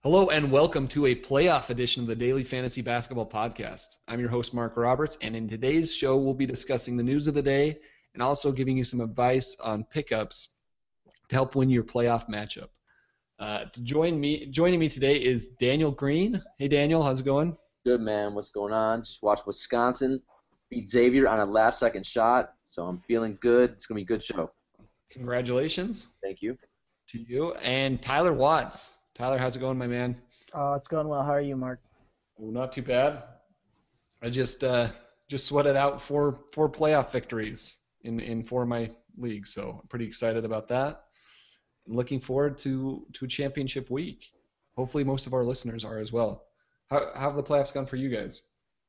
Hello and welcome to a playoff edition of the Daily Fantasy Basketball Podcast. I'm your host, Mark Roberts, and in today's show, we'll be discussing the news of the day and also giving you some advice on pickups to help win your playoff matchup. Joining me today is Daniel Green. Hey, Daniel, how's it going? Good, man. What's going on? Just watched Wisconsin beat Xavier on a last-second shot, so I'm feeling good. It's going to be a good show. Congratulations. Thank you. To you. And Tyler Watts. Tyler, how's it going, my man? It's going well. How are you, Mark? Oh, not too bad. I just sweated out four playoff victories in four of my leagues, so I'm pretty excited about that. Looking forward to a championship week. Hopefully most of our listeners are as well. How have the playoffs gone for you guys?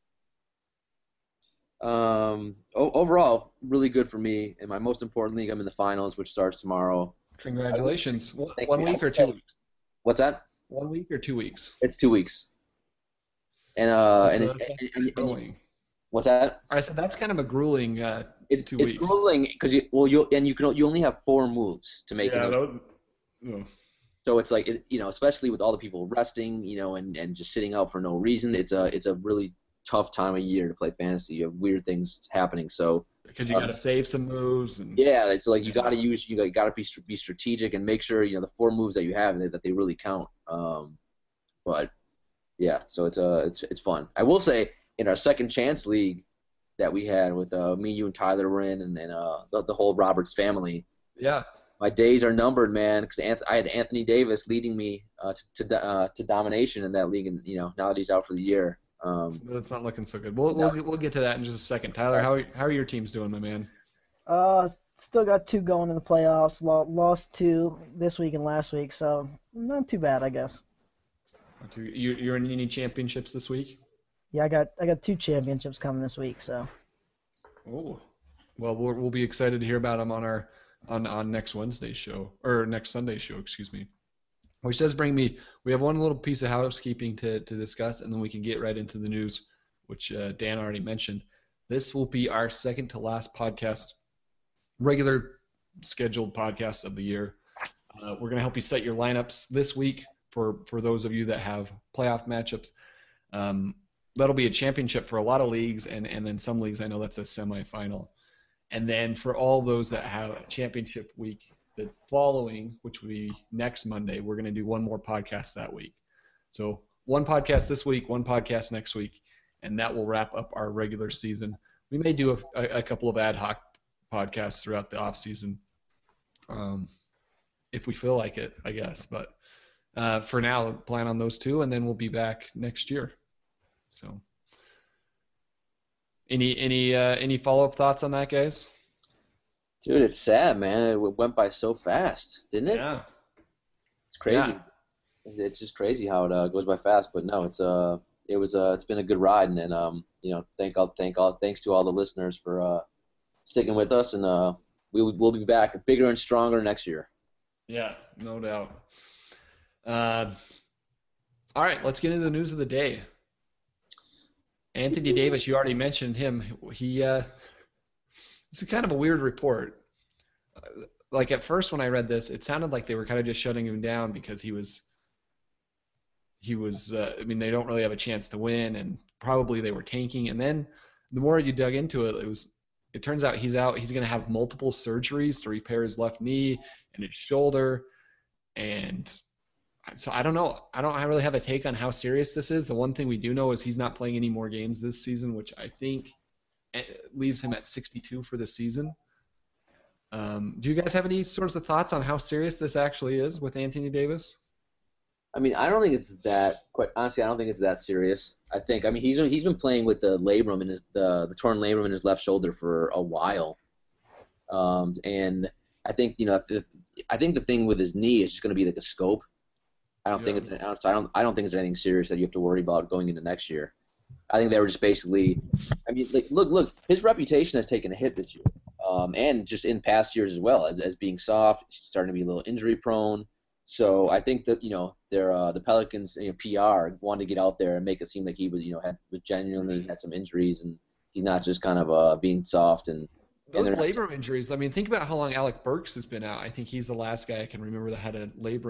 Overall, really good for me. In my most important league, I'm in the finals, which starts tomorrow. Congratulations. 1 week or 2 weeks? What's that? 1 week or 2 weeks? It's 2 weeks. And what's that? I said that's kind of a grueling 2 weeks. It's grueling because you only have 4 moves to make it. So it's like especially with all the people resting, and just sitting out for no reason. It's a really tough time of year to play fantasy. You have weird things happening. So because you got to save some moves. It's like you got to be strategic and make sure the 4 moves that you have that they really count. But yeah, so it's fun. I will say in our second chance league that we had with me, you, and Tyler were in, and the whole Roberts family. Yeah. My days are numbered, man, because I had Anthony Davis leading me to domination in that league, and now that he's out for the year. That's not looking so good. We'll get to that in just a second. Tyler, how are your teams doing, my man? Still got 2 going in the playoffs. Lost 2 this week and last week, so not too bad, I guess. You're in any championships this week? Yeah, I got 2 championships coming this week, so. Oh, well, we'll be excited to hear about them on next Wednesday's show, or next Sunday's show, excuse me. Which does bring me, we have one little piece of housekeeping to discuss, and then we can get right into the news, which Dan already mentioned. This will be our second to last podcast, regular scheduled podcast of the year. We're going to help you set your lineups this week for those of you that have playoff matchups. That'll be a championship for a lot of leagues, and then some leagues I know that's a semifinal. And then for all those that have a championship week, the following, which will be next Monday, we're going to do one more podcast that week. So 1 podcast this week, 1 podcast next week, and that will wrap up our regular season. We may do a couple of ad hoc podcasts throughout the off season, if we feel like it, I guess. But for now, plan on those 2, and then we'll be back next year. So, any follow-up thoughts on that, guys? Dude, it's sad, man. It went by so fast, didn't it? Yeah. It's crazy. Yeah. It's just crazy how it goes by fast. But no, it's been a good ride, and thanks to all the listeners for sticking with us, and we'll be back bigger and stronger next year. Yeah, no doubt. All right, let's get into the news of the day. Anthony Davis, you already mentioned him. It's kind of a weird report. Like at first when I read this, it sounded like they were kind of just shutting him down because he was. I mean, they don't really have a chance to win, and probably they were tanking. And then the more you dug into it, it turns out he's out. He's going to have multiple surgeries to repair his left knee and his shoulder, and so I don't know. I don't really have a take on how serious this is. The one thing we do know is he's not playing any more games this season, which I think leaves him at 62 for the season. Do you guys have any sorts of thoughts on how serious this actually is with Anthony Davis? I mean, I don't think it's that. Quite honestly, I don't think it's that serious. I mean, he's been playing with the labrum in the torn labrum in his left shoulder for a while, and I think I think the thing with his knee is just going to be like a scope. I don't think it's anything serious that you have to worry about going into next year. I think they were just basically. I mean, like look, his reputation has taken a hit this year, and just in past years as well as being soft, starting to be a little injury prone. So I think that the Pelicans PR wanted to get out there and make it seem like he was genuinely had some injuries and he's not just kind of being soft and. Those labrum injuries. I mean, think about how long Alec Burks has been out. I think he's the last guy I can remember that had a labrum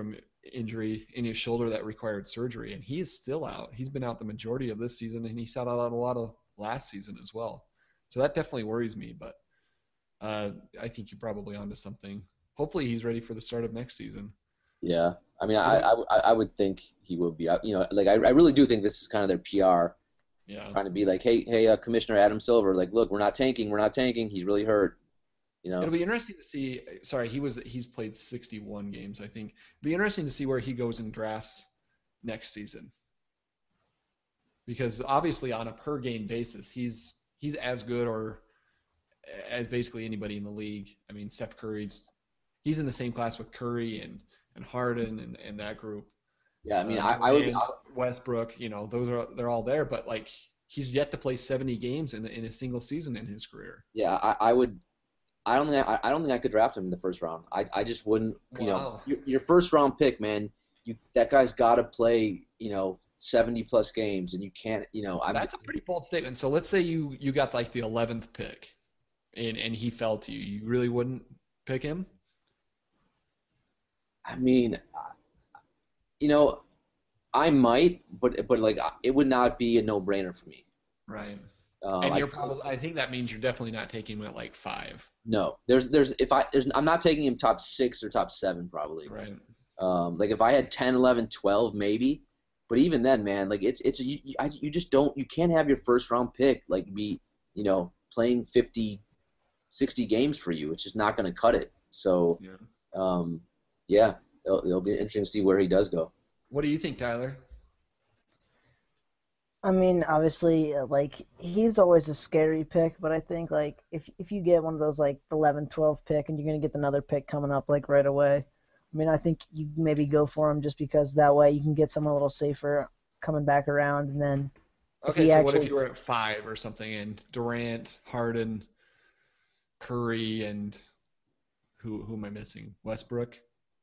injury in his shoulder that required surgery, and he is still out. He's been out the majority of this season, and he sat out a lot of last season as well. So that definitely worries me, but I think you're probably onto something. Hopefully he's ready for the start of next season. Yeah, I mean, I would think he will be. Like I really do think this is kind of their PR, trying to be like, hey, Commissioner Adam Silver, like, look, we're not tanking. He's really hurt. It'll be interesting to see. Sorry, he's played 61 games, I think. It'll be interesting to see where he goes in drafts next season, because obviously on a per game basis, he's as good or as basically anybody in the league. I mean, Steph he's in the same class with Curry and Harden and that group. Yeah, I mean, I would Westbrook. They're all there, but like he's yet to play 70 games in a single season in his career. Yeah, I would. I don't think I could draft him in the first round. I just wouldn't. Wow. Your first round pick, man. That guy's got to play 70 plus games, and you can't. That's a pretty bold statement. So let's say you got like the 11th pick, and he fell to you. You really wouldn't pick him? I mean, I might, but like it would not be a no-brainer for me. Right. And you're probably. I think that means you're definitely not taking him at like 5. No, I'm not taking him top 6 or top 7 probably. Right. Like if I had 10, 11, 12 maybe, but even then, man, like you just don't. You can't have your first round pick like be playing 50, 60 games for you. It's just not going to cut it. So. Yeah. It'll be interesting to see where he does go. What do you think, Tyler? I mean, obviously, like, he's always a scary pick, but I think, like, if you get one of those, like, 11, 12 pick and you're going to get another pick coming up, like, right away, I mean, I think you maybe go for him just because that way you can get someone a little safer coming back around, and then... Okay, so what if you were at 5 or something, and Durant, Harden, Curry, and who am I missing? Westbrook?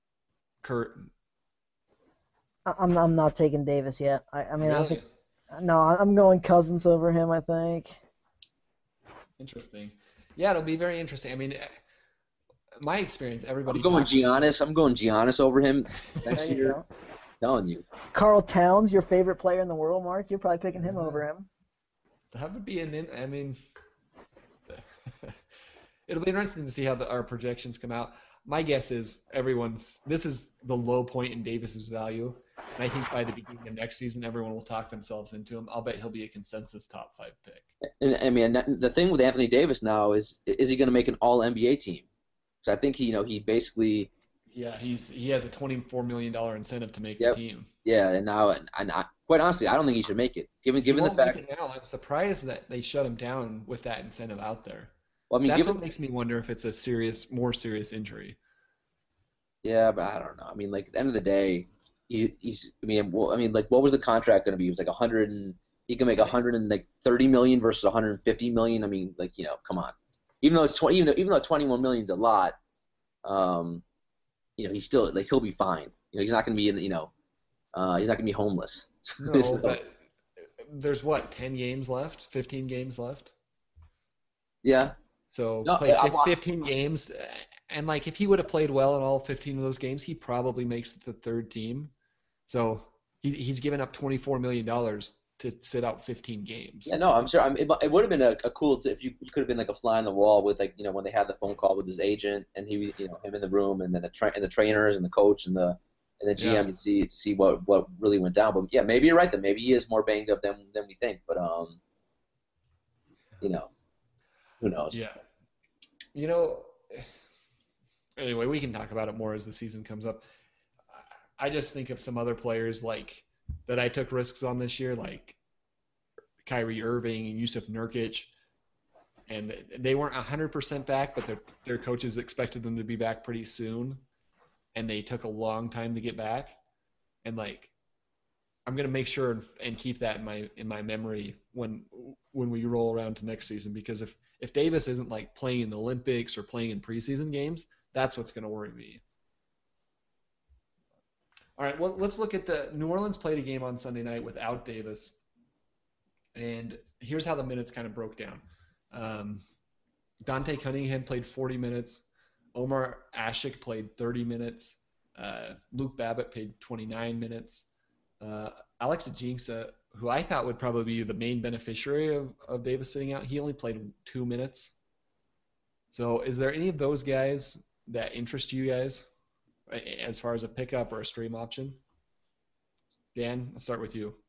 I'm not taking Davis yet. I mean, really? I think... No, I'm going Cousins over him, I think. Interesting. Yeah, it'll be very interesting. I mean, my experience, everybody... I'm going Giannis over him next year. Telling you. Karl Towns, your favorite player in the world, Mark? You're probably picking him over him. That would be I mean... It'll be interesting to see how our projections come out. My guess is this is the low point in Davis's value, and I think by the beginning of next season, everyone will talk themselves into him. I'll bet he'll be a consensus top 5 pick. And I mean, the thing with Anthony Davis now is he going to make an All NBA team? So I think he basically. Yeah, he has a $24 million incentive to make the team. Yeah, and quite honestly, I don't think he should make it. Given the fact. Now, I'm surprised that they shut him down with that incentive out there. Well, I mean, that's what makes me wonder if it's a more serious injury. Yeah, but I don't know. I mean, like at the end of the day, he's. I mean, like what was the contract going to be? It was like 100 and he can make 130 million versus 150 million. I mean, like come on. Even though it's even though 21 million is a lot, he's still like he'll be fine. He's not going to be he's not going to be homeless. No, but there's 10 games left, 15 games left. Yeah. So play 15 games, and like if he would have played well in all 15 of those games, he probably makes the third team. So he's given up $24 million to sit out 15 games. Yeah, no, I'm sure. It would have been a cool if you could have been like a fly on the wall with when they had the phone call with his agent and he him in the room and then the trainers and the coach and the GM to see what really went down. But yeah, maybe you're right. That maybe he is more banged up than we think. But who knows? Yeah. Anyway, we can talk about it more as the season comes up. I just think of some other players like that I took risks on this year, like Kyrie Irving and Yusuf Nurkic, and they weren't 100% back, but their coaches expected them to be back pretty soon, and they took a long time to get back. And like, I'm gonna make sure and keep that in my memory when we roll around to next season, because if Davis isn't like playing in the Olympics or playing in preseason games, that's what's gonna worry me. All right, well, let's look at the New Orleans played a game on Sunday night without Davis, and here's how the minutes kind of broke down. Dante Cunningham played 40 minutes. Omar Ashik played 30 minutes. Luke Babbitt played 29 minutes. Alex Ajinça, who I thought would probably be the main beneficiary of Davis sitting out, he only played 2 minutes. So is there any of those guys that interest you guys as far as a pickup or a stream option? Dan, I'll start with you.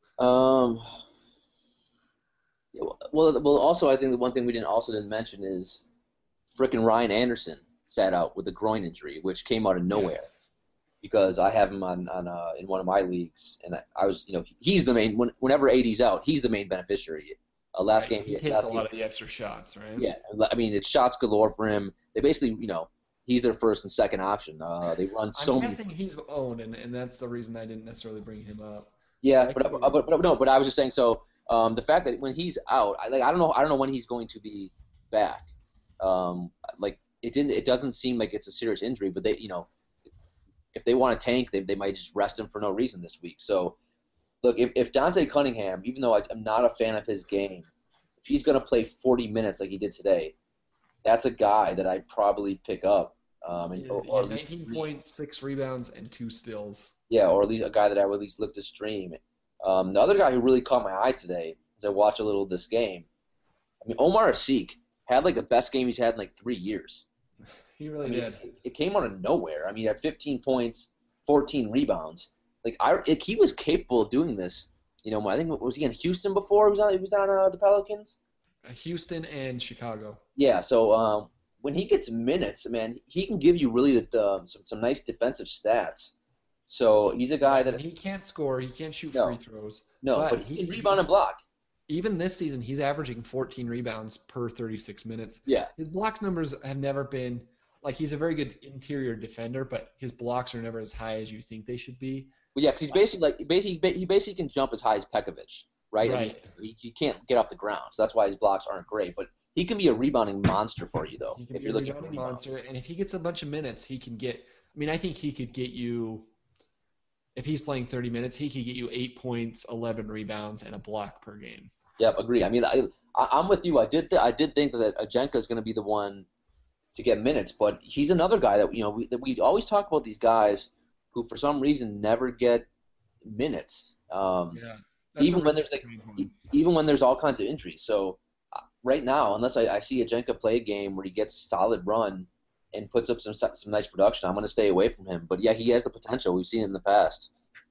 Well, also I think the one thing we didn't mention is frickin' Ryan Anderson sat out with a groin injury, which came out of nowhere. Yes. Because I have him on in one of my leagues, and I was, he's the main. Whenever AD's out, he's the main beneficiary. Last game, he takes a lot of the extra shots, right? Yeah, I mean, it's shots galore for him. They basically, he's their first and second option. They run so many. I'm guessing he's owned, and that's the reason I didn't necessarily bring him up. Yeah, but I was just saying. So the fact that when he's out, I don't know when he's going to be back. It doesn't seem like it's a serious injury, but they, if they want to tank, they might just rest him for no reason this week. So, look, if Dante Cunningham, even though I'm not a fan of his game, if he's going to play 40 minutes like he did today, that's a guy that I'd probably pick up. Or 19 points, 6 rebounds, and 2 steals. Yeah, or at least a guy that I would at least look to stream. The other guy who really caught my eye today, as I watch a little of this game, I mean, Omar Asik had the best game he's had in 3 years. He really did. It came out of nowhere. I mean, he had 15 points, 14 rebounds. He was capable of doing this. I think was he in Houston before? He was on the Pelicans. Houston and Chicago. Yeah. So when he gets minutes, man, he can give you really some nice defensive stats. So he's a guy that he can't score. He can't shoot free throws. No, but he can rebound and block. Even this season, he's averaging 14 rebounds per 36 minutes. Yeah. His blocks numbers have never been. He's a very good interior defender, but his blocks are never as high as you think they should be. Well, yeah, because he basically can jump as high as Pekovic, right? Right. I mean, he can't get off the ground, so that's why his blocks aren't great. But he can be a rebounding monster for you, though. If you're looking for a monster, and if he gets a bunch of minutes, he can get. I mean, I think he could get you. If he's playing 30 minutes, he could get you 8 points, 11 rebounds, and a block per game. Yep, agree. I mean, I'm with you. I did think that Ajinça is going to be the one to get minutes, but he's another guy that we always talk about these guys who for some reason never get minutes. Even when there's all kinds of injuries. So right now, unless I see Ajinça play a game where he gets solid run and puts up some nice production, I'm going to stay away from him. But yeah, he has the potential. We've seen it in the past.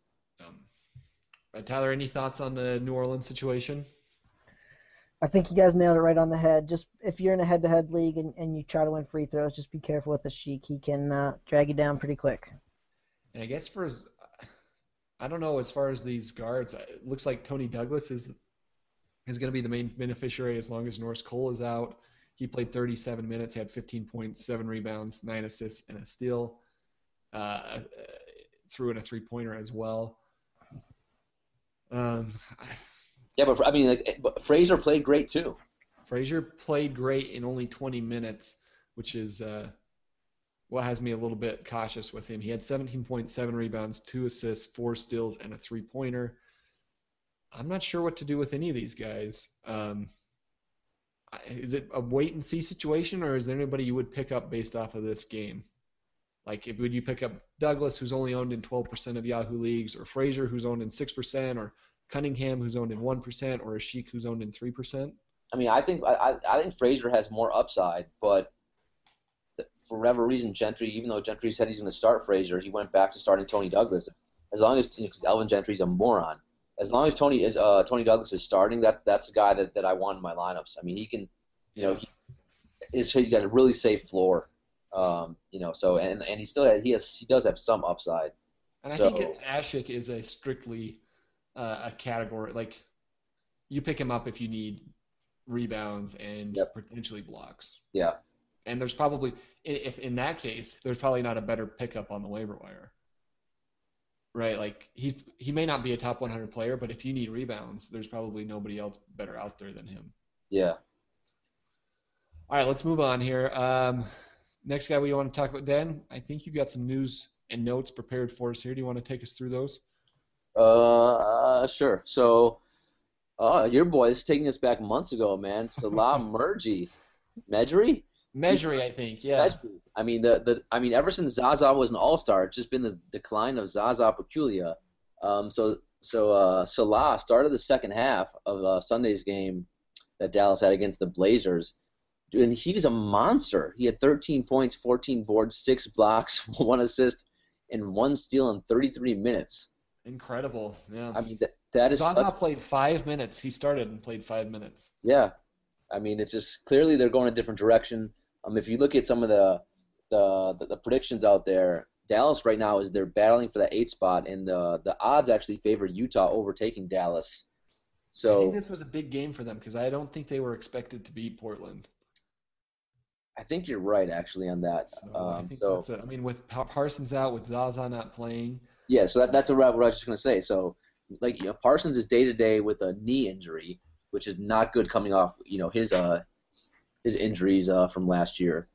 Tyler, any thoughts on the New Orleans situation? I think you guys nailed it right on the head. Just if you're in a head-to-head league and you try to win free throws, just be careful with the Sheik. He can drag you down pretty quick. And I guess I don't know, as far as these guards, it looks like Tony Douglas is going to be the main beneficiary as long as Norris Cole is out. He played 37 minutes, had 15 points, 7 rebounds, 9 assists, and a steal. Threw in a three-pointer as well. Yeah, but I mean, Frazier played great too. Frazier played great in only 20 minutes, which is what has me a little bit cautious with him. He had 17.7 rebounds, 2 assists, 4 steals, and a three-pointer. I'm not sure what to do with any of these guys. Is it a wait-and-see situation, or is there anybody you would pick up based off of this game? Would you pick up Douglas, who's only owned in 12% of Yahoo leagues, or Frazier, who's owned in 6%, or Cunningham, who's owned in 1%, or Asik, who's owned in 3%? I mean, I think Frazier has more upside, but for whatever reason, Gentry, even though Gentry said he's going to start Frazier, he went back to starting Tony Douglas. As long as because Elvin Gentry's a moron. As long as Tony Douglas is starting, that's a guy that I want in my lineups. I mean, he can, he's got a really safe floor. So and he does have some upside. And I think Asik is a strictly a category, you pick him up if you need rebounds and potentially blocks. Yeah. And there's probably, if in that case, there's probably not a better pickup on the waiver wire. Right? He may not be a top 100 player, but if you need rebounds, there's probably nobody else better out there than him. Yeah. All right, let's move on here. Next guy we want to talk about, Dan, I think you got some news and notes prepared for us here. Do you want to take us through those? Sure. So, your boy is taking us back months ago, man. Salah Medjri. Measury, I think, yeah. I mean, ever since Zaza was an All-Star, it's just been the decline of Zaza Pachulia. Salah started the second half of Sunday's game that Dallas had against the Blazers, and he was a monster. He had 13 points, 14 boards, 6 blocks, 1 assist, and 1 steal in 33 minutes. Incredible, yeah. I mean, that is Zaza played 5 minutes. He started and played 5 minutes. Yeah. I mean, it's just clearly they're going a different direction. If you look at some of the predictions out there, Dallas right now they're battling for that 8th spot, and the odds actually favor Utah overtaking Dallas. So I think this was a big game for them because I don't think they were expected to beat Portland. I think you're right, actually, on that. So I think that's it. I mean, with Parsons out, with Zaza not playing. Yeah, so that's what I was just going to say. So, like, Parsons is day-to-day with a knee injury, which is not good coming off, his injuries from last year.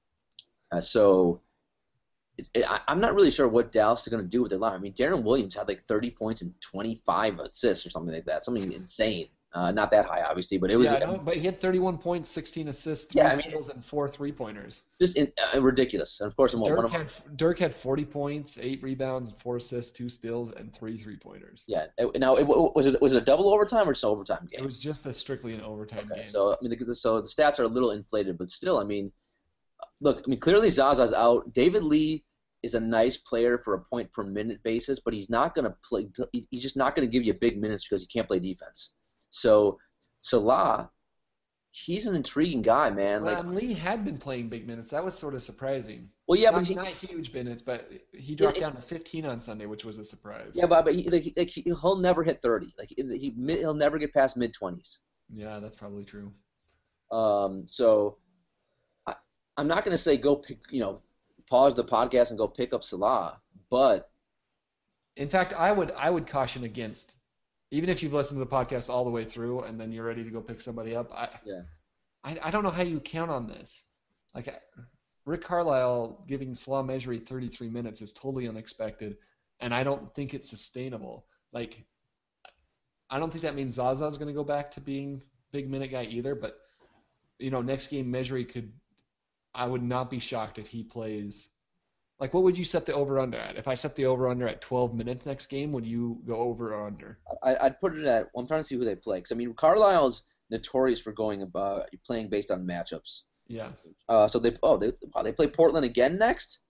I'm not really sure what Dallas is going to do with their line. I mean, Darren Williams had like 30 points and 25 assists or something like that. Something insane. Not that high, obviously, but it was. Yeah, but he had 31 points, 16 assists, 3 steals, and 4 3-pointers. Just ridiculous. And of course, Dirk had 40 points, 8 rebounds, 4 assists, 2 steals, and 3 3-pointers. Yeah. Now, was it a double overtime or just an overtime game? It was just strictly an overtime game. So I mean, the stats are a little inflated, but still, I mean, look, clearly Zaza's out. David Lee is a nice player for a point per minute basis, but he's not going to play. He's just not going to give you big minutes because he can't play defense. So Salah, he's an intriguing guy, man. Well, Lee had been playing big minutes. That was sort of surprising. Well, yeah, not huge minutes, but he dropped down to 15 on Sunday, which was a surprise. Yeah, but he'll never hit 30. Like he'll never get past mid-20s. Yeah, that's probably true. So I'm not going to say go pick, pause the podcast and go pick up Salah, but in fact, I would caution against. Even if you've listened to the podcast all the way through and then you're ready to go pick somebody up, I don't know how you count on this. Like Rick Carlisle giving Salah Mejri 33 minutes is totally unexpected, and I don't think it's sustainable. Like I don't think that means Zaza's going to go back to being big minute guy either. But next game Mejri could. I would not be shocked if he plays. Like, what would you set the over-under at? If I set the over-under at 12 minutes next game, would you go over or under? I'd put it at – I'm trying to see who they play. Because, Carlisle's notorious for playing based on matchups. Yeah. So they play Portland again next?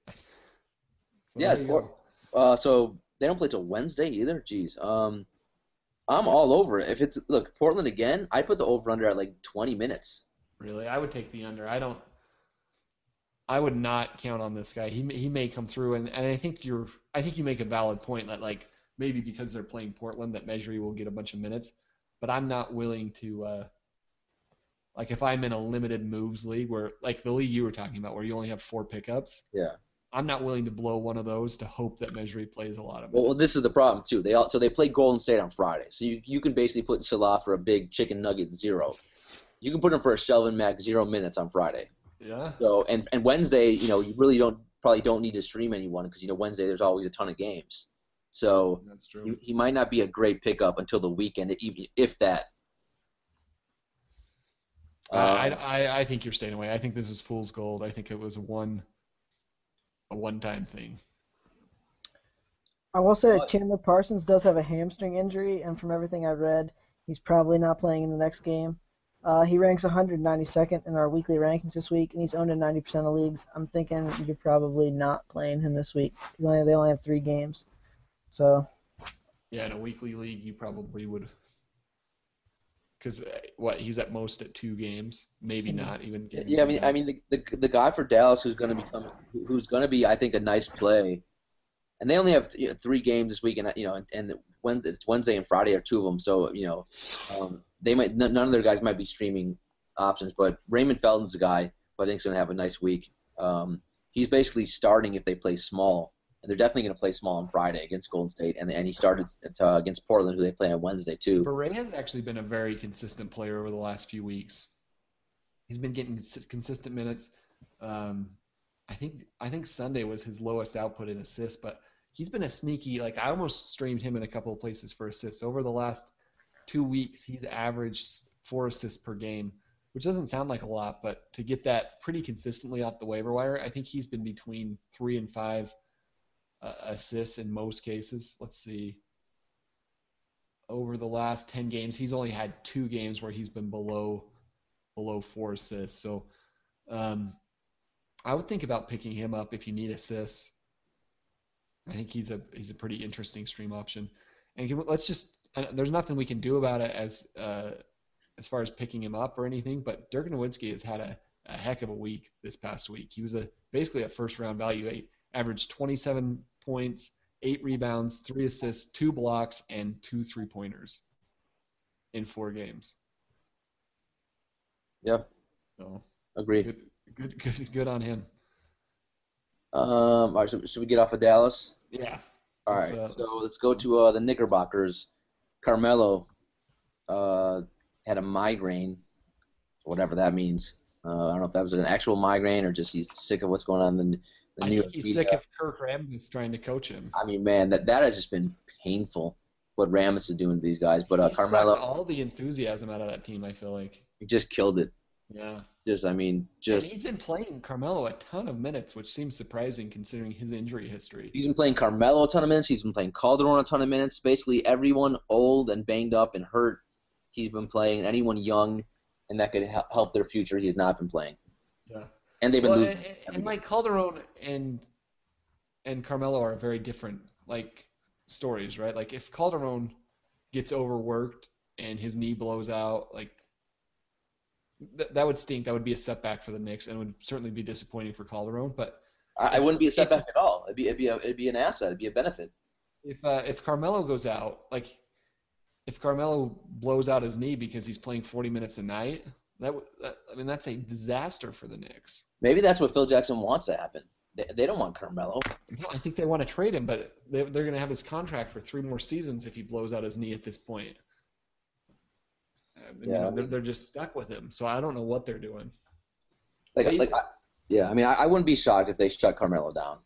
So they don't play till Wednesday either? Jeez. I'm all over it. If it's – look, Portland again, I'd put the over-under at, 20 minutes. Really? I would take the under. I would not count on this guy. He may come through, and I think you make a valid point that maybe because they're playing Portland that Mejri will get a bunch of minutes, but I'm not willing to if I'm in a limited moves league where the league you were talking about where you only have 4 pickups. Yeah. I'm not willing to blow one of those to hope that Mejri plays a lot of minutes. Well, this is the problem too. They play Golden State on Friday, so you can basically put Salah for a big chicken nugget 0. You can put him for a Shelvin Mack 0 minutes on Friday. Yeah. So and Wednesday, you really probably don't need to stream anyone because Wednesday there's always a ton of games. So that's true. He might not be a great pickup until the weekend, if that. I think you're staying away. I think this is fool's gold. I think it was a one-time thing. I will say that Chandler Parsons does have a hamstring injury, and from everything I've read, he's probably not playing in the next game. He ranks 192nd in our weekly rankings this week, and he's owned in 90% of leagues. I'm thinking you're probably not playing him this week. They only have 3 games. So. Yeah, in a weekly league, you probably would. Because he's at most at 2 games, maybe not even. Yeah, the guy for Dallas who's going to be I think a nice play, and they only have 3 games this week, and when it's Wednesday and Friday are 2 of them, so they might none of their guys might be streaming options, but Raymond Felton's a guy who I think is going to have a nice week. He's basically starting if they play small, and they're definitely going to play small on Friday against Golden State, and he started against Portland, who they play on Wednesday too. Beret has actually been a very consistent player over the last few weeks. He's been getting consistent minutes. I think Sunday was his lowest output in assists, but he's been a sneaky. I almost streamed him in a couple of places for assists over the last 2 weeks. He's averaged 4 assists per game. which doesn't sound like a lot, but to get that pretty consistently off the waiver wire, I think he's been between 3 and 5 assists in most cases. Let's see. Over the last 10 games, he's only had 2 games where he's been below 4 assists. So I would think about picking him up if you need assists. I think he's a pretty interesting stream option. And there's nothing we can do about it as far as picking him up or anything, but Dirk Nowitzki has had a heck of a week this past week. He was basically a first-round value. He averaged 27 points, 8 rebounds, 3 assists, 2 blocks, and 2 3-pointers in 4 games. Yeah. So agreed. Good on him. All right, should we get off of Dallas? Yeah. All right, so let's go to the Knickerbockers. Carmelo had a migraine, whatever that means. I don't know if that was an actual migraine or just he's sick of what's going on in the New York he's media. sick of Kirk Rambis trying to coach him. I mean, man, that has just been painful what Rambis is doing to these guys. But He Carmelo, sucked all the enthusiasm out of that team, I feel like. he just killed it. Yeah. And he's been playing Carmelo a ton of minutes, which seems surprising considering his injury history. he's been playing Carmelo a ton of minutes. He's been playing Calderon a ton of minutes. Basically, everyone old and banged up and hurt, he's been playing. Anyone young and that could help their future, he's not been playing. Yeah. And they've been losing. And like Calderon and Carmelo are very different stories, right? Like if Calderon gets overworked and his knee blows out, that would stink. That would be a setback for the Knicks, and would certainly be disappointing for Calderon. But I wouldn't be a setback at all. It'd be an asset. It'd be a benefit. If Carmelo goes out, if Carmelo blows out his knee because he's playing 40 minutes a night, that's a disaster for the Knicks. Maybe that's what Phil Jackson wants to happen. They don't want Carmelo. No, I think they want to trade him, but they're going to have his contract for 3 more seasons if he blows out his knee at this point. They're just stuck with him, so I don't know what they're doing. I wouldn't be shocked if they shut Carmelo down.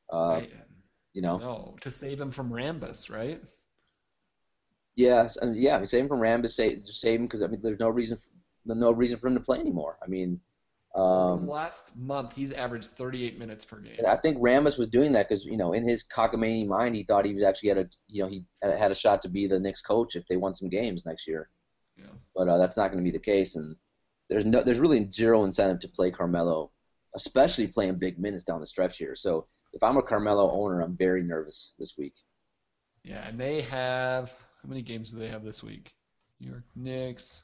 No, to save him from Rambis, right? Yes, and save him from Rambis. Save him because there's no reason for him to play anymore. Last month he's averaged 38 minutes per game. And I think Rambis was doing that because in his cockamamie mind he thought he was actually he had a shot to be the Knicks coach if they won some games next year. Yeah. But that's not going to be the case, and there's really zero incentive to play Carmelo, especially playing big minutes down the stretch here. So if I'm a Carmelo owner, I'm very nervous this week. Yeah, and they have how many games do they have this week? New York Knicks.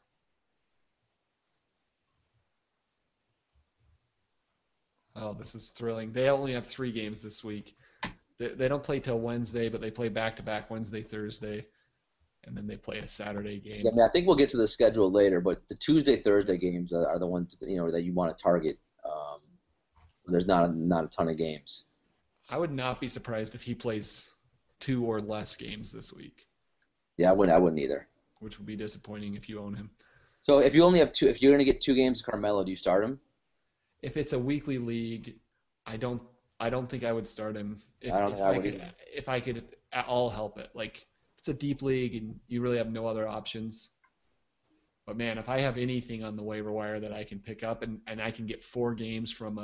Oh, this is thrilling. They only have 3 games this week. They don't play till Wednesday, but they play back-to-back Wednesday, Thursday, and then they play a Saturday game. Yeah, I think we'll get to the schedule later, but the Tuesday, Thursday games are the ones that you want to target. There's not a ton of games. I would not be surprised if he plays 2 or less games this week. Yeah, I wouldn't either. Which would be disappointing if you own him. So if you only have 2, if you're going to get 2 games of Carmelo, do you start him? If it's a weekly league, I don't think I would start him. If I could at all help it. It's a deep league and you really have no other options. But man, if I have anything on the waiver wire that I can pick up and I can get 4 games from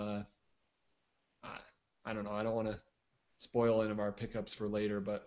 I don't know. I don't want to spoil any of our pickups for later, but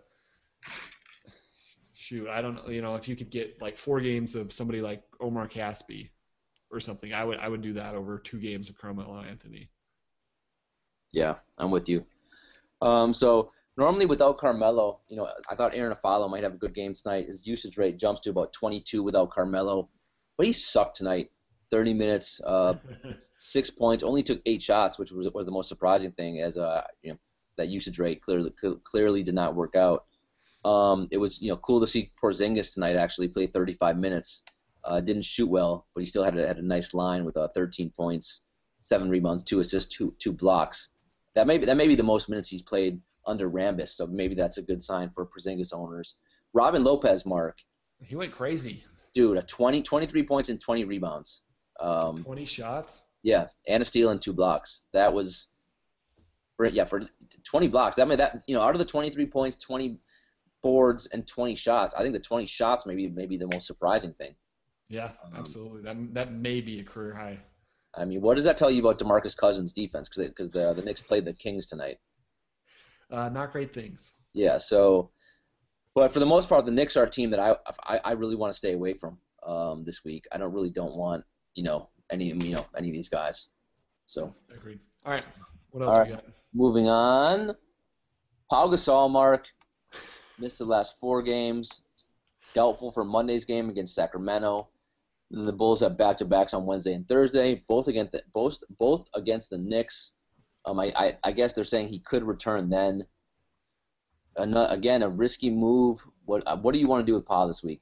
shoot, I don't know. If you could get 4 games of somebody like Omar Caspi or something, I would do that over 2 games of Carmelo Anthony. Yeah, I'm with you. So normally without Carmelo, I thought Aaron Aflalo might have a good game tonight. His usage rate jumps to about 22 without Carmelo, but he sucked tonight. 30 minutes, 6 points, only took 8 shots, which was the most surprising thing, as that usage rate clearly did not work out. It was cool to see Porzingis tonight actually play 35 minutes. Didn't shoot well, but he still had a nice line with 13 points, 7 rebounds, 2 assists, 2 blocks. That may be the most minutes he's played under Rambis, so maybe that's a good sign for Porzingis owners. Robin Lopez, Mark. He went crazy. Dude, 23 points and 20 rebounds. 20 shots? Yeah, and a steal and 2 blocks. That was for 20 blocks. That out of the 23 points, 20 boards and 20 shots, I think the 20 shots may be the most surprising thing. Yeah, absolutely. That may be a career high. I mean, what does that tell you about DeMarcus Cousins' defense? Because the Knicks played the Kings tonight. Not great things. Yeah. So, but for the most part, the Knicks are a team that I really want to stay away from this week. I don't want any of these guys. So. Agreed. All right. What All else we right. got? Moving on. Pau Gasol, Mark, missed the last 4 games. Doubtful for Monday's game against Sacramento. And the Bulls have back-to-backs on Wednesday and Thursday, both against the Knicks. I guess they're saying he could return then. Again, a risky move. What do you want to do with Pau this week?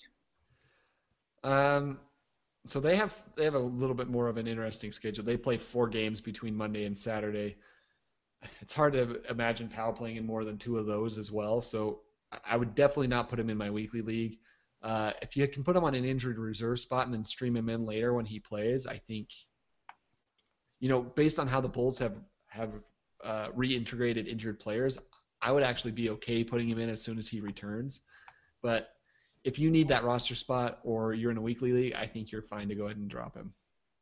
So they have a little bit more of an interesting schedule. They play 4 games between Monday and Saturday. It's hard to imagine Powell playing in more than 2 of those as well. So I would definitely not put him in my weekly league. If you can put him on an injured reserve spot and then stream him in later when he plays, I think, based on how the Bulls have reintegrated injured players, I would actually be okay putting him in as soon as he returns. But if you need that roster spot or you're in a weekly league, I think you're fine to go ahead and drop him.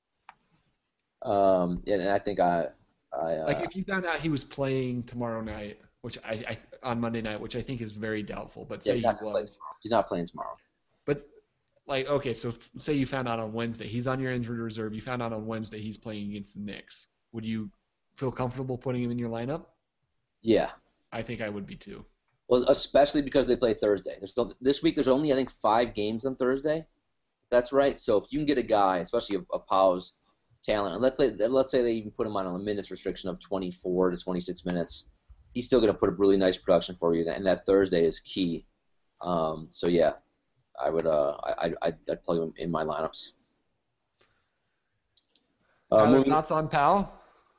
And I think like if you found out he was playing tomorrow night, which I on Monday night, which I think is very doubtful, but say he was. He's not playing tomorrow. But okay, so say you found out on Wednesday he's on your injured reserve. You found out on Wednesday he's playing against the Knicks. Would you feel comfortable putting him in your lineup? Yeah. I think I would be too. Well, especially because they play Thursday. This week there's only, I think, 5 games on Thursday. That's right. So if you can get a guy, especially a Pau's talent, and let's say they even put him on a minutes restriction of 24 to 26 minutes, he's still going to put up really nice production for you, and that Thursday is key. So yeah, I would I'd plug him in my lineups. Tyler, thoughts on Powell?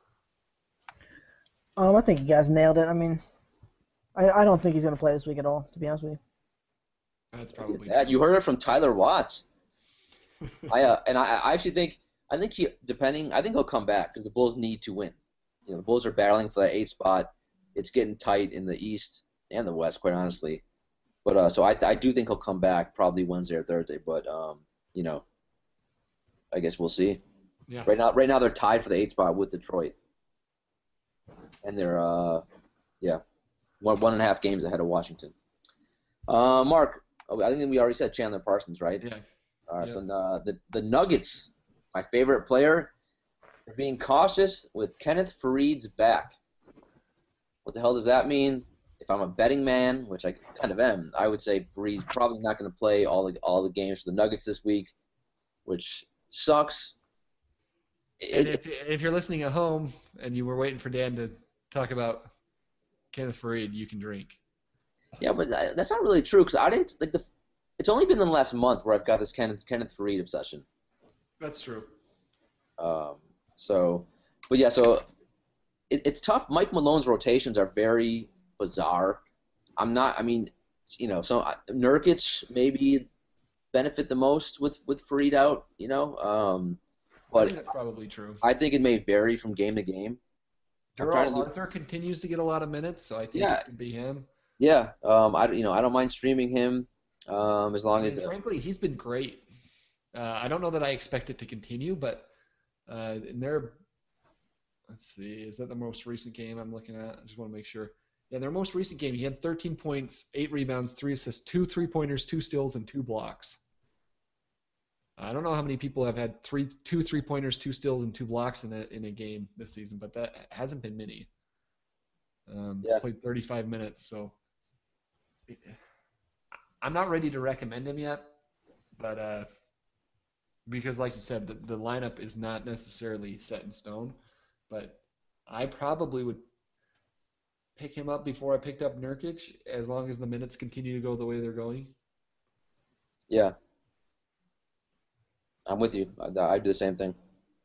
I think you guys nailed it. I mean, I don't think he's going to play this week at all, to be honest with you. That's probably you heard it from Tyler Watts. I actually think he'll come back because the Bulls need to win. The Bulls are battling for that 8th spot. It's getting tight in the East and the West, quite honestly. But so I do think he'll come back probably Wednesday or Thursday. But I guess we'll see. Yeah. Right now they're tied for the 8th spot with Detroit, and they're 1.5 games ahead of Washington. Mark, I think we already said Chandler Parsons, right? Yeah. All right. Yeah. So the Nuggets, my favorite player, are being cautious with Kenneth Faried's back. What the hell does that mean? If I'm a betting man, which I kind of am, I would say Faried's probably not going to play all the games for the Nuggets this week, which sucks. If you're listening at home and you were waiting for Dan to talk about Kenneth Faried, you can drink. Yeah, but that's not really true because I didn't like the. It's only been in the last month where I've got this Kenneth Faried obsession. That's true. So it's tough. Mike Malone's rotations are very bizarre. So Nurkic maybe benefit the most with Faried out, but I think that's probably true. I think it may vary from game to game. Gerald Arthur continues to get a lot of minutes, so I think it could be him. Yeah, I don't mind streaming him as long as. Frankly, he's been great. I don't know that I expect it to continue, but in their, let's see, is that the most recent game I'm looking at? I just want to make sure. Yeah, their most recent game, he had 13 points, 8 rebounds, 3 assists, 2 3-pointers, 2 steals, and 2 blocks. I don't know how many people have had 2 3-pointers, 2 steals, and 2 blocks in a game this season, but that hasn't been many. Played 35 minutes, so I'm not ready to recommend him yet, but because, like you said, the lineup is not necessarily set in stone, but I probably would pick him up before I picked up Nurkic as long as the minutes continue to go the way they're going. Yeah. I'm with you. I do the same thing.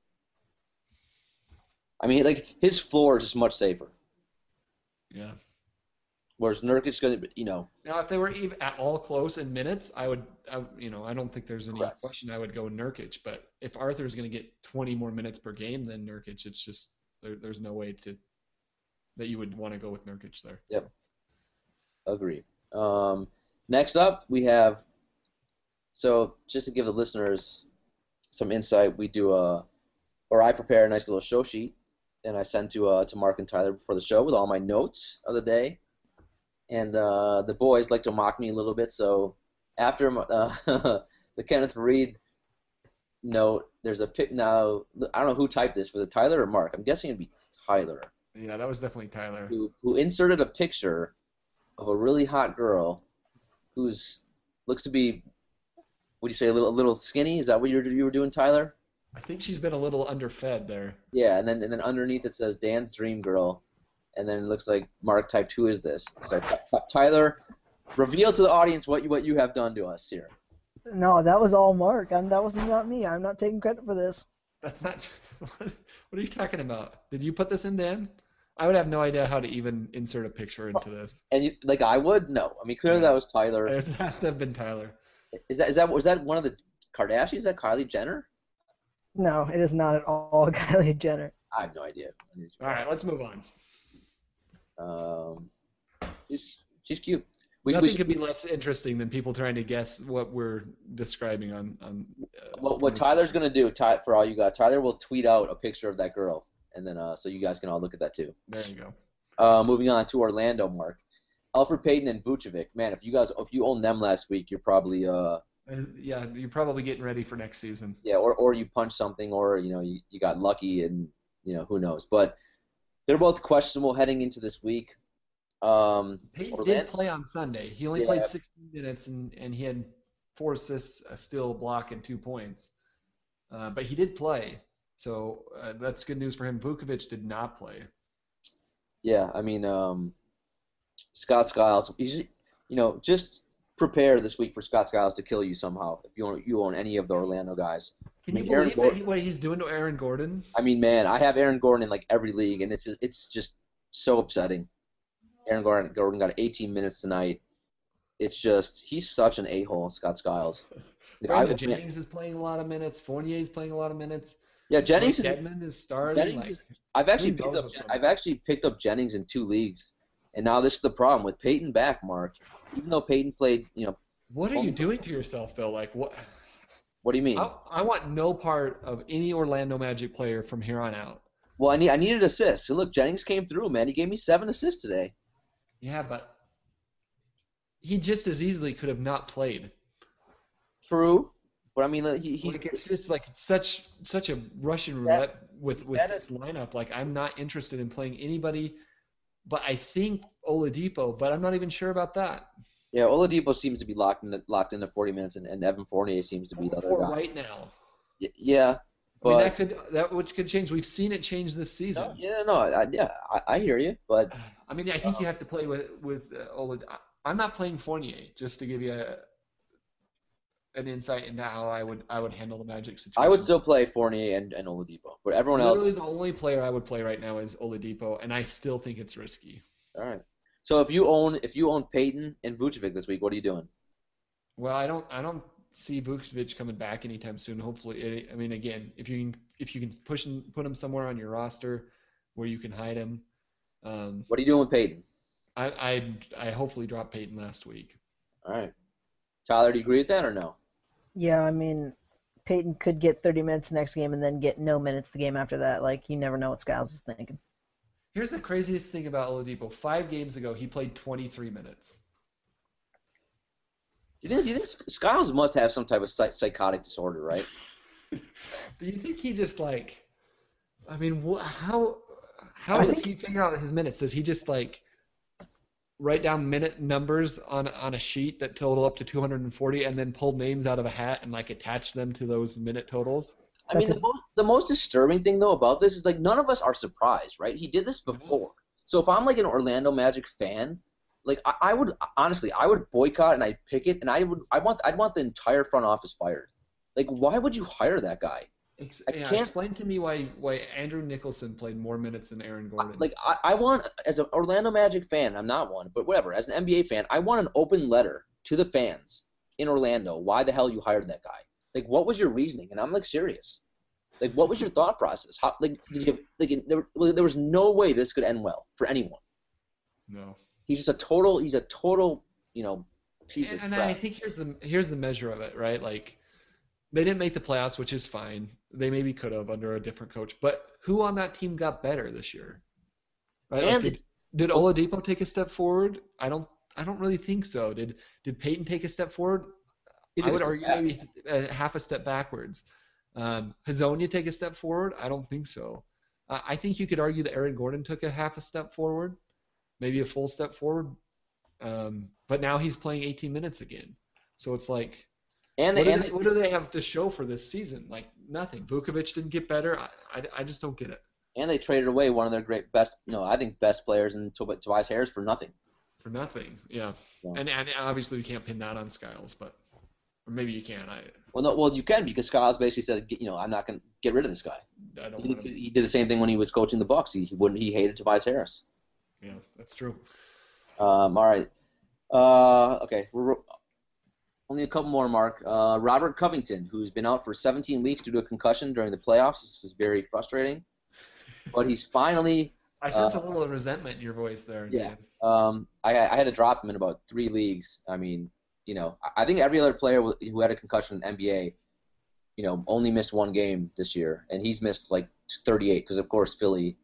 I mean, like, his floor is just much safer. Yeah. Whereas Nurkic's going to, Now, if they were even at all close in minutes, I don't think there's any question I would go Nurkic. But if Arthur's going to get 20 more minutes per game than Nurkic, it's just there's no way that you would want to go with Nurkic there. Yep. Agree. Next up, we have So just to give the listeners some insight, I prepare a nice little show sheet, and I send to Mark and Tyler before the show with all my notes of the day. And the boys like to mock me a little bit, so after the Kenneth Reed note, there's a pic now. I don't know who typed this. Was it Tyler or Mark? I'm guessing it'd be Tyler. Yeah, that was definitely Tyler. Who inserted a picture of a really hot girl who's looks to be, what do you say, a little skinny? Is that what you were doing, Tyler? I think she's been a little underfed there. Yeah, and then underneath it says Dan's Dream Girl, and then it looks like Mark typed, "Who is this?" So Tyler, reveal to the audience what you have done to us here. No, that was all Mark. That wasn't not me. I'm not taking credit for this. That's not. What are you talking about? Did you put this in, Dan? I would have no idea how to even insert a picture into this. And I would? No. I mean, clearly that was Tyler. It has to have been Tyler. Was that one of the Kardashians? Is that Kylie Jenner? No, it is not at all Kylie Jenner. I have no idea. All right, let's move on. She's cute. Nothing could be less interesting than people trying to guess what we're describing on. What Tyler's gonna do, for all you guys, Tyler will tweet out a picture of that girl, and then so you guys can all look at that too. There you go. Moving on to Orlando, Mark. Elfrid Payton and Vucevic. Man, if you owned them last week, you're probably yeah, you're probably getting ready for next season. Yeah, or you punched something, or you got lucky, and who knows. But they're both questionable heading into this week. Payton did play on Sunday. He only played 16 minutes, and he had 4 assists, a steal, a block, and 2 points. But he did play, so that's good news for him. Vucevic did not play. Yeah, I mean, Scott Skiles. Just prepare this week for Scott Skiles to kill you somehow if you own any of the Orlando guys. Can you believe what he's doing to Aaron Gordon? I mean, man, I have Aaron Gordon in like every league, and it's just so upsetting. Aaron Gordon got 18 minutes tonight. It's just he's such an a-hole, Scott Skiles. Jennings is playing a lot of minutes. Fournier is playing a lot of minutes. Yeah, Jennings. Dedmon is starting. I've actually picked up Jennings in 2 leagues, and now this is the problem with Payton back, Mark. Even though Payton played, What are you doing to yourself though? Like what? What do you mean? I want no part of any Orlando Magic player from here on out. Well, I needed assists. And look, Jennings came through, man. He gave me 7 assists today. Yeah, but he just as easily could have not played. True, but I mean, he's it's just like such a Russian roulette with this lineup. Like I'm not interested in playing anybody, but I think Oladipo, but I'm not even sure about that. Yeah, Oladipo seems to be locked into 40 minutes, and Evan Fournier seems to be the other guy right now. Yeah. But, I mean, which could change. We've seen it change this season. I hear you, but I mean, I think you have to play with Oladipo. I'm not playing Fournier, just to give you an insight into how I would handle the Magic situation. I would still play Fournier and Oladipo, but everyone else. Literally, the only player I would play right now is Oladipo, and I still think it's risky. All right. So if you own Payton and Vucevic this week, what are you doing? Well, I don't see Vucevic coming back anytime soon. Hopefully, I mean, again, if you can put him somewhere on your roster where you can hide him. What are you doing with Payton? I hopefully dropped Payton last week. All right, Tyler, do you agree with that or no? Yeah, I mean, Payton could get 30 minutes next game and then get no minutes the game after that. Like, you never know what Skiles is thinking. Here's the craziest thing about Oladipo. 5 games ago, he played 23 minutes. Do you think Skiles must have some type of psychotic disorder, right? Do you think he just like? I mean, how does he figure out his minutes? Does he just like write down minute numbers on a sheet that total up to 240, and then pull names out of a hat and like attach them to those minute totals? I mean, the most disturbing thing though about this is like none of us are surprised, right? He did this before, so if I'm like an Orlando Magic fan. Like I would honestly, I would boycott and I'd picket, and I'd want the entire front office fired. Like, why would you hire that guy? Explain to me why Andrew Nicholson played more minutes than Aaron Gordon. Like I want, as an Orlando Magic fan, I'm not one, but whatever. As an NBA fan, I want an open letter to the fans in Orlando. Why the hell you hired that guy? Like, what was your reasoning? And I'm like serious. Like, what was your thought process? How there was no way this could end well for anyone. No. He's a total, piece of And I crap. think here's the measure of it, right? Like they didn't make the playoffs, which is fine. They maybe could have under a different coach. But who on that team got better this year? Right? Like And did Oladipo take a step forward? I don't really think so. Did Peyton take a step forward? he I took a would step argue back. maybe half a step backwards. Hazonia take a step forward? I don't think so. I think you could argue that Aaron Gordon took a half a step forward, maybe a full step forward. But now he's playing 18 minutes again. So it's like, And what and do they have to show for this season? Like nothing. Vukovic didn't get better. I just don't get it. and they traded away one of their great best, I think best players in Tobias Harris for nothing. For nothing. Yeah. So, And obviously we can't pin that on Skiles, but or maybe you can. well, you can because Skiles basically said, I'm not going to get rid of this guy. I don't He, want to. he did the same thing when he was coaching the Bucks. He hated Tobias Harris. Yeah, that's true. All right. Okay, we're only a couple more, Mark. Robert Covington, who's been out for 17 weeks due to a concussion during the playoffs. This is very frustrating. But he's finally. I sense a little resentment in your voice there, Yeah. Dan. I had to drop him in about 3 leagues. I mean, I think every other player who had a concussion in the NBA, only missed 1 game this year, and he's missed like 38 because, of course, Philly.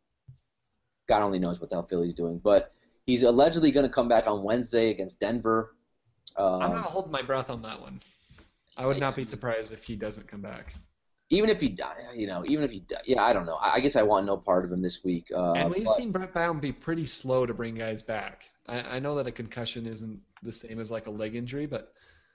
God only knows what the hell Philly's doing, but he's allegedly going to come back on Wednesday against Denver. I'm not holding my breath on that one. I would not be surprised if he doesn't come back. Even if he, yeah, I don't know. I guess I want no part of him this week. And we've seen Brett Brown be pretty slow to bring guys back. I know that a concussion isn't the same as like a leg injury, but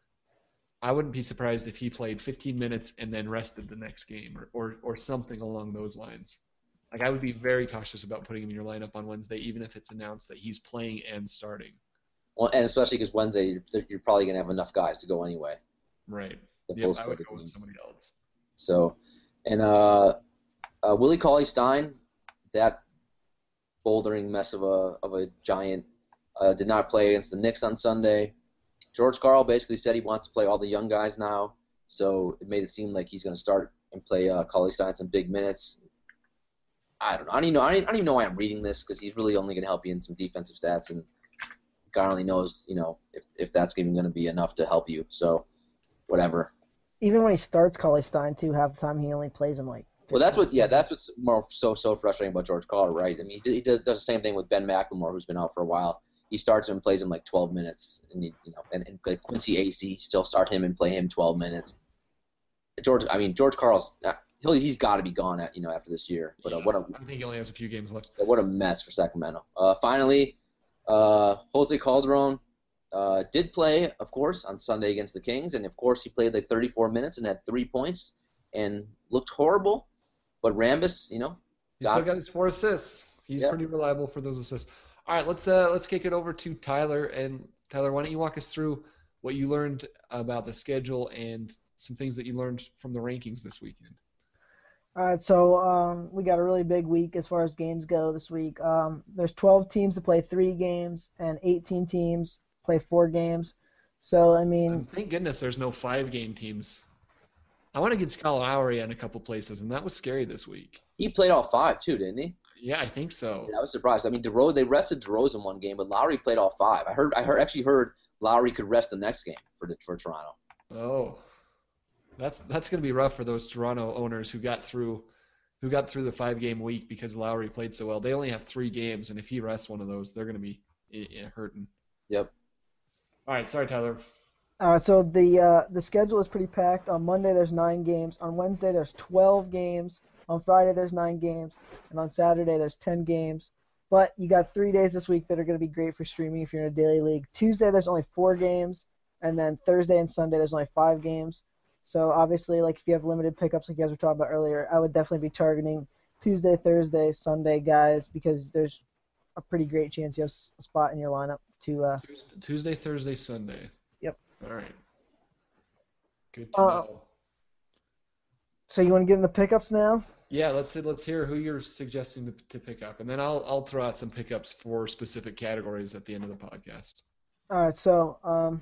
I wouldn't be surprised if he played 15 minutes and then rested the next game or something along those lines. Like I would be very cautious about putting him in your lineup on Wednesday, even if it's announced that he's playing and starting. Well, and especially because Wednesday, you're probably going to have enough guys to go anyway. Right. The Yep, full I slate would of go with games. somebody else. So, and Willie Cauley-Stein, that bouldering mess of a giant, did not play against the Knicks on Sunday. George Karl basically said he wants to play all the young guys now, so it made it seem like he's going to start and play Cauley-Stein some big minutes. I don't know. I don't even know why I'm reading this because he's really only going to help you in some defensive stats, and God only knows, if that's even going to be enough to help you. So, whatever. Even when he starts Cauley-Stein, too, half the time he only plays him like. Well, that's what's more so frustrating about George Karl, right? I mean, he does the same thing with Ben McLemore, who's been out for a while. He starts him and plays him like 12 minutes, and and like Quincy AC still start him and play him 12 minutes. George Karl's he's got to be gone after this year. But Yeah, I think he only has a few games left. what a mess for Sacramento. Finally, Jose Calderon did play, of course, on Sunday against the Kings, and of course he played like 34 minutes and had 3 points and looked horrible. But Rambis, He still got his 4 assists. He's pretty reliable for those assists. All right, let's kick it over to Tyler. And Tyler, why don't you walk us through what you learned about the schedule and some things that you learned from the rankings this weekend? All right, so we got a really big week as far as games go this week. There's 12 teams that play 3 games, and 18 teams play 4 games. So, I mean, Thank goodness there's no 5-game teams. I want to get Kyle Lowry in a couple places, and that was scary this week. He played all 5 too, didn't he? Yeah, I think so. Yeah, I was surprised. I mean, they rested DeRozan one game, but Lowry played all 5. I actually heard Lowry could rest the next game for Toronto. Oh, that's going to be rough for those Toronto owners who got through the 5-game week because Lowry played so well. They only have 3 games, and if he rests one of those, they're going to be hurting. Yep. All right, sorry, Tyler. so the schedule is pretty packed. On Monday there's 9 games. On Wednesday there's 12 games. On Friday there's 9 games, and on Saturday there's 10 games. But you got 3 days this week that are going to be great for streaming if you're in a daily league. Tuesday there's only 4 games, and then Thursday and Sunday there's only 5 games. So obviously, like if you have limited pickups like you guys were talking about earlier, I would definitely be targeting Tuesday, Thursday, Sunday guys because there's a pretty great chance you have a spot in your lineup to. Tuesday, Thursday, Sunday. Yep. All right. Good to know. So you want to give them the pickups now? Yeah, let's hear who you're suggesting to pick up, and then I'll throw out some pickups for specific categories at the end of the podcast. All right. So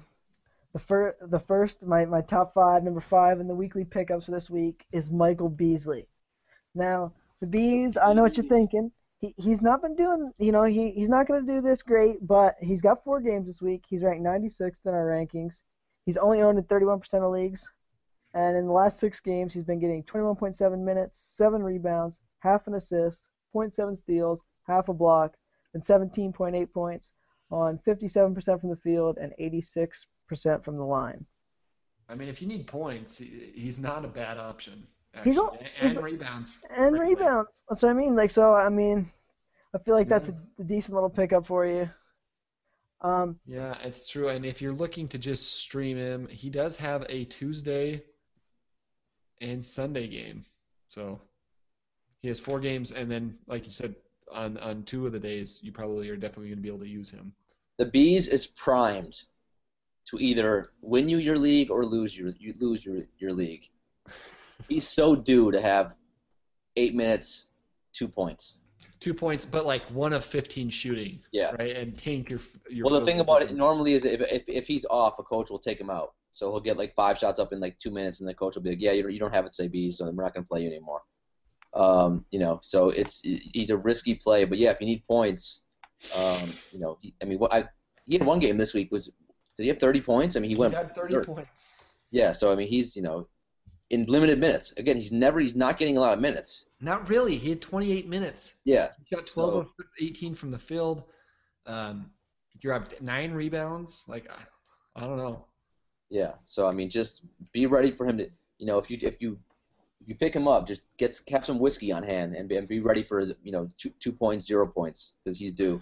the first my top 5, number 5 in the weekly pickups for this week is Michael Beasley. Now the Bees, I know what you're thinking. He's not been doing, he's not going to do this great, but he's got 4 games this week. He's ranked 96th in our rankings. He's only owned in 31% of leagues. And in the last 6 games, he's been getting 21.7 minutes, 7 rebounds, half an assist, zero point 0.7 steals, half a block, and 17.8 points on 57% from the field and 86% from the line. I mean, if you need points, he's not a bad option. He's Actually. And rebounds. And frankly. rebounds. That's what I mean. Like, so, I mean, I feel like that's a decent little pickup for you. Yeah, it's true. And if you're looking to just stream him, he does have a Tuesday and Sunday game. So he has 4 games, and then, like you said, on 2 of the days, you probably are definitely going to be able to use him. The Bees is primed to either win you your league or lose your league. He's so due to have 8 minutes, 2 points. 2 points, but like 1 of 15 shooting. Yeah. Right, and tank your. Well, the thing about it normally is if he's off, a coach will take him out. So he'll get like 5 shots up in like 2 minutes, and the coach will be like, "Yeah, you don't have it today, Bees, so we're not going to play you anymore." So he's a risky play, but yeah, if you need points, he had 1 game this week. Did he have 30 points? I mean, he had 30 points. Yeah, so I mean, he's in limited minutes. Again, he's not getting a lot of minutes. Not really. He had 28 minutes. Yeah. He got 12 of 18 from the field. You're up 9 rebounds. Like, I don't know. Yeah. So I mean, just be ready for him to. If you pick him up, just have some whiskey on hand and be ready for his 2 points, 0 points, because he's due.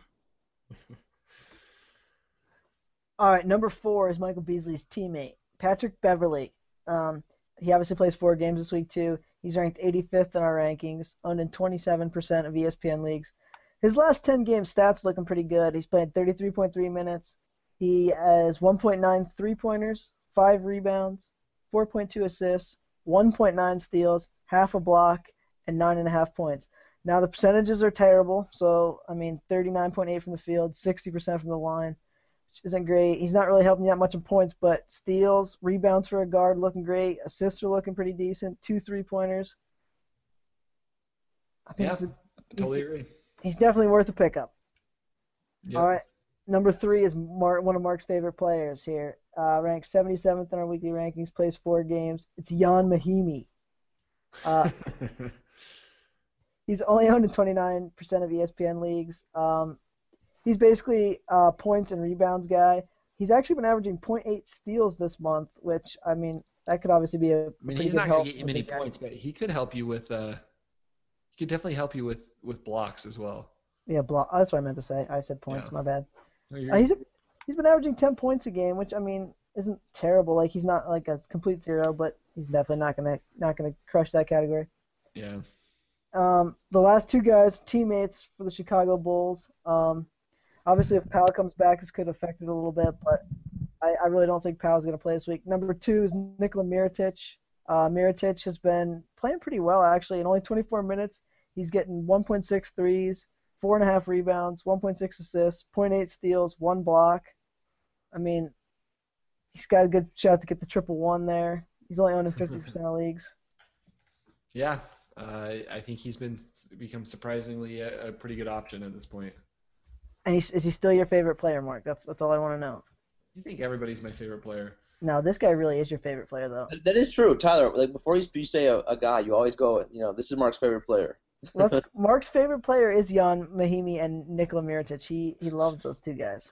All right, number 4 is Michael Beasley's teammate, Patrick Beverley. He obviously plays 4 games this week too. He's ranked 85th in our rankings, owned in 27% of ESPN leagues. His last 10 game stats looking pretty good. He's played 33.3 minutes. He has 1.9 3-pointers, 5 rebounds, 4.2 assists, 1.9 steals, half a block, and 9.5 points. Now the percentages are terrible. So I mean, 39.8 from the field, 60% from the line. Isn't great. He's not really helping you that much in points, but steals, rebounds for a guard looking great. Assists are looking pretty decent. 2 3-pointers. I think totally agree. He's definitely worth a pickup. Yep. All right. Number 3 is one of Mark's favorite players here. Ranked 77th in our weekly rankings, plays 4 games. It's Ian Mahinmi. He's only owned in 29% of ESPN leagues. He's basically a points and rebounds guy. He's actually been averaging 0.8 steals this month, which, I mean, that could obviously be a pretty he's good not going help to get you many points, but he could help you with he could definitely help you with blocks as well. Yeah, that's what I meant to say. I said points, Yeah. my bad. No, he's been averaging 10 points a game, which, I mean, isn't terrible. Like, he's not like a complete zero, but he's definitely not gonna crush that category. Yeah. The last 2 guys, teammates for the Chicago Bulls. Obviously, if Powell comes back, this could affect it a little bit, but I really don't think Powell's going to play this week. Number 2 is Nikola Mirotic. Mirotic has been playing pretty well, actually. In only 24 minutes, he's getting 1.6 threes, 4.5 rebounds, 1.6 assists, 0.8 steals, 1 block. I mean, he's got a good shot to get the 111 there. He's only owned in 50% of leagues. Yeah. I think he's become surprisingly a pretty good option at this point. And is he still your favorite player, Mark? That's all I want to know. You think everybody's my favorite player? No, this guy really is your favorite player, though. That is true, Tyler. Like before you say a guy, you always go, this is Mark's favorite player. Mark's favorite player is Ian Mahinmi and Nikola Mirotic. He loves those 2 guys.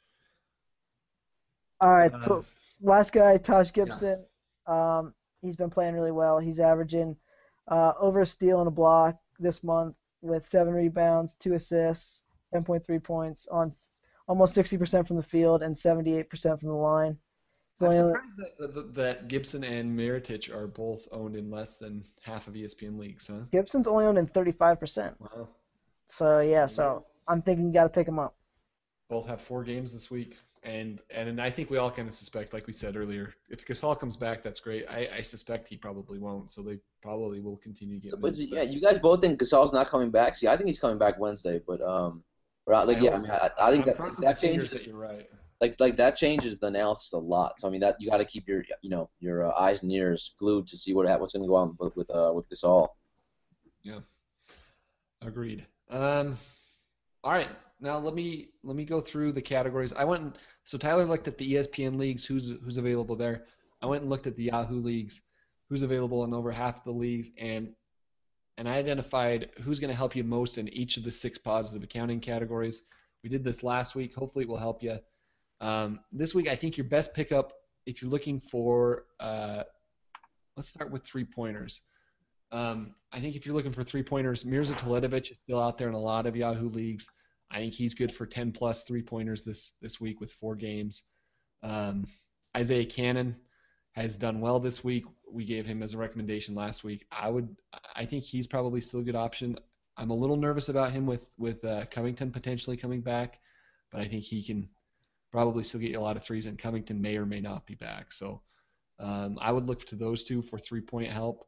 All right, so last guy, Taj Gibson. Yeah. He's been playing really well. He's averaging over a steal and a block this month with 7 rebounds, 2 assists, 10.3 points on almost 60% from the field and 78% from the line. I'm surprised that Gibson and Mirotic are both owned in less than half of ESPN leagues, huh? Gibson's only owned in 35%. Wow. So, yeah, I'm thinking you got to pick him up. Both have 4 games this week. And I think we all kind of suspect, like we said earlier, if Gasol comes back, that's great. I suspect he probably won't, so they probably will continue to get minutes. Yeah, you guys both think Gasol's not coming back. See, I think he's coming back Wednesday, but I think that changes. That you're right. Like that changes the analysis a lot. So I mean that you got to keep your eyes and ears glued to see what's going to go on with Gasol. Yeah, agreed. All right. Now let me go through the categories. So Tyler looked at the ESPN leagues, who's available there. I went and looked at the Yahoo leagues, who's available in over half of the leagues, and I identified who's going to help you most in each of the 6 positive accounting categories. We did this last week. Hopefully it will help you. This week, I think your best pickup, if you're looking for, let's start with 3-pointers. I think if you're looking for 3-pointers, Mirza Teletovic is still out there in a lot of Yahoo leagues. I think he's good for 10-plus 3-pointers this week with 4 games. Isaiah Cannon has done well this week. We gave him as a recommendation last week. I think he's probably still a good option. I'm a little nervous about him with Covington potentially coming back, but I think he can probably still get you a lot of threes, and Covington may or may not be back. So I would look to those 2 for 3-point help.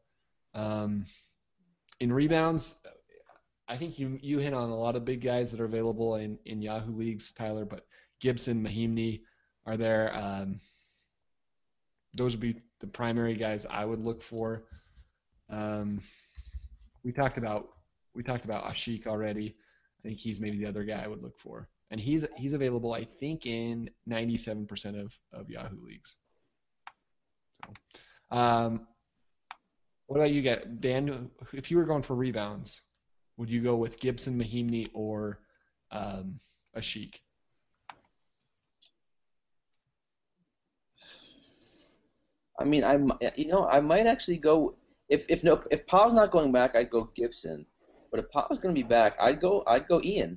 In rebounds, I think you hit on a lot of big guys that are available in Yahoo leagues, Tyler, but Gibson, Mahimni are there. Those would be the primary guys I would look for. We talked about Ashik already. I think he's maybe the other guy I would look for, and he's available I think in 97% of Yahoo leagues. So, what about you, Dan? If you were going for rebounds, would you go with Gibson, Mahimni, or Ashik? I mean, I might actually go if Powell's not going back, I'd go Gibson. But if Powell's going to be back, I'd go Ian.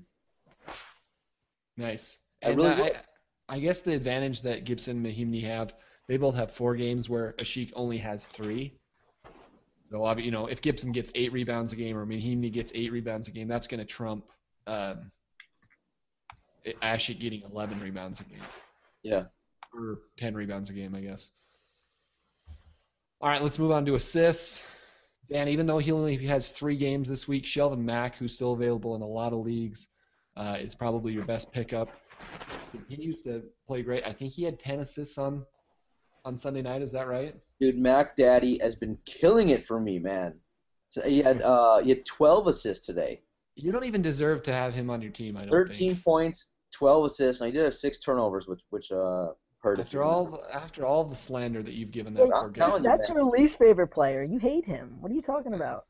Nice. I really would. I guess the advantage that Gibson and Mahimni have, they both have 4 games where Ashik only has 3. So, if Gibson gets 8 rebounds a game or Mahimni gets 8 rebounds a game, that's going to trump Ashik getting 11 rebounds a game. Yeah. Or 10 rebounds a game, I guess. All right, let's move on to assists. Dan, even though he only has 3 games this week, Shelvin Mack, who's still available in a lot of leagues, is probably your best pickup. Continues to play great. I think he had 10 assists on Sunday night. Is that right? Dude, Mac Daddy has been killing it for me, man. So he had 12 assists today. You don't even deserve to have him on your team, I don't 13 think. points, 12 assists, and he did have 6 turnovers, which hurt. After all the slander that you've given that Wait, poor guy. That's your least favorite player. You hate him. What are you talking about?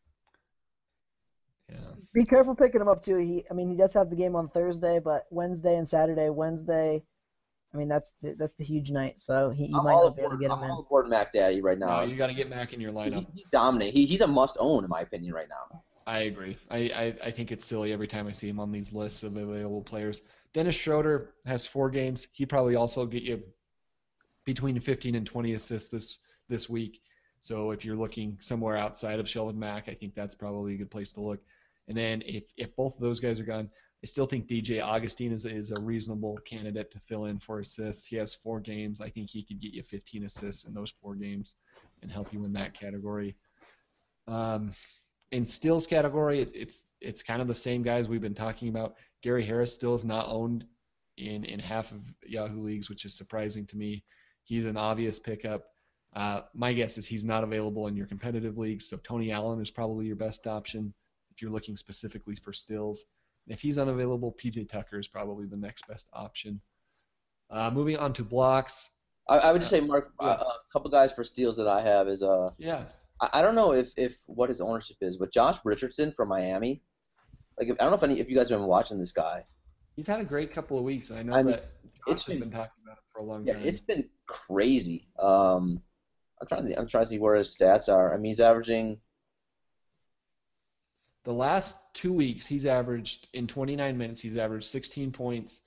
Yeah. Be careful picking him up too. He does have the game on Thursday, but Wednesday and Saturday. Wednesday, that's the huge night. So you might not be able to get him in. I'm on board Mac Daddy right now. No, you got to get Mac in your lineup. He's dominant. He's a must-own in my opinion right now. I agree. I think it's silly every time I see him on these lists of available players. Dennis Schroeder has 4 games. He probably also get you between 15 and 20 assists this week. So if you're looking somewhere outside of Shelvin Mack, I think that's probably a good place to look. And then if both of those guys are gone, I still think DJ Augustine is a reasonable candidate to fill in for assists. He has 4 games. I think he could get you 15 assists in those 4 games and help you in that category. In steals category, it's kind of the same guys we've been talking about. Gary Harris still is not owned in half of Yahoo leagues, which is surprising to me. He's an obvious pickup. My guess is he's not available in your competitive leagues, so Tony Allen is probably your best option if you're looking specifically for steals. And if he's unavailable, PJ Tucker is probably the next best option. Moving on to blocks. I would just say, Mark, a couple guys for steals that I have is yeah. I don't know if what his ownership is, but Josh Richardson from Miami. I don't know if you guys have been watching this guy. He's had a great couple of weeks, and I know that Josh has been talking about it for a long time. Yeah, it's been crazy. I'm trying to see where his stats are. He's averaging. The last 2 weeks, he's averaged in 29 minutes. He's averaged 16 points,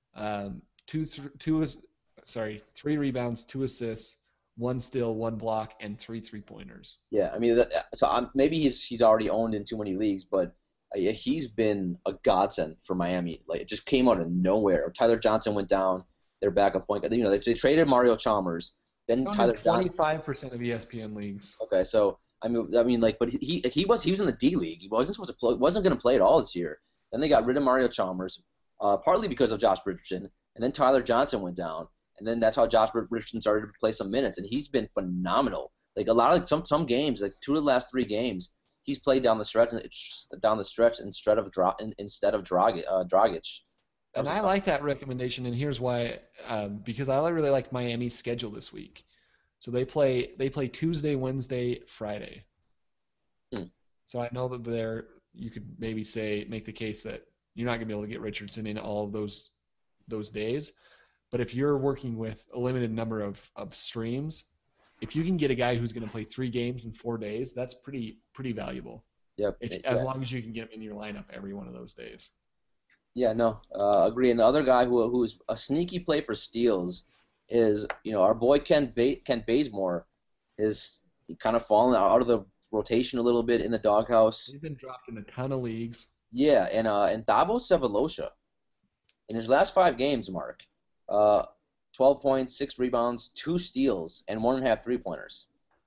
3 rebounds, 2 assists, 1 steal, 1 block, and 3 3-pointers. Yeah, maybe he's already owned in too many leagues, but he's been a godsend for Miami. Like, it just came out of nowhere. Tyler Johnson went down. Their backup point. They traded Mario Chalmers. Then Tyler 25% of ESPN leagues. Okay, so but he was in the D League. He wasn't supposed to play. Wasn't going to play at all this year. Then they got rid of Mario Chalmers, partly because of Josh Richardson, and then Tyler Johnson went down, and then that's how Josh Richardson started to play some minutes, and he's been phenomenal. Like a lot of some games, like 2 of the last 3 games, he's played down the stretch instead of Dragic. And I like that recommendation, and here's why. Because I really like Miami's schedule this week. So they play Tuesday, Wednesday, Friday. So I know that you could maybe make the case that you're not going to be able to get Richardson in all of those days. But if you're working with a limited number of streams, if you can get a guy who's going to play 3 games in 4 days, that's pretty valuable. Yep. As long as you can get him in your lineup every one of those days. Yeah, no, agree. And the other guy who is a sneaky play for steals is, our boy Ken Bazemore is kind of fallen out of the rotation a little bit in the doghouse. He's been dropped in a ton of leagues. Yeah, and Thabo Sefolosha, in his last 5 games, Mark, 12 points, 6 rebounds, 2 steals, and 1.5 3-pointers.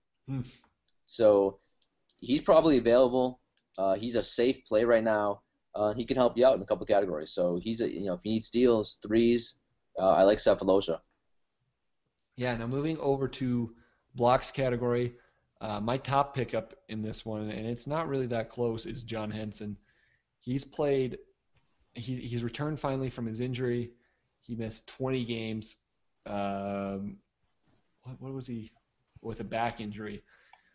So he's probably available. He's a safe play right now. He can help you out in a couple categories. So he's if you need steals, threes, I like Sefolosha. Yeah. Now moving over to blocks category, my top pickup in this one, and it's not really that close, is John Henson. He's played. He's returned finally from his injury. He missed 20 games. What was he with a back injury?